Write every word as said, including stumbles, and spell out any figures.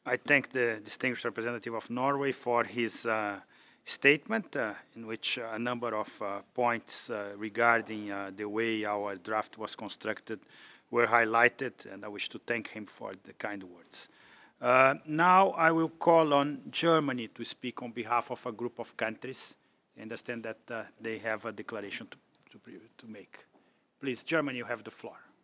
I thank the distinguished representative of Norway for his uh, statement, uh, in which a number of uh, points uh, regarding uh, the way our draft was constructed were highlighted, and I wish to thank him for the kind words. Uh, now I will call on Germany to speak on behalf of a group of countries. I understand that uh, they have a declaration to, to, to make. Please, Germany, you have the floor.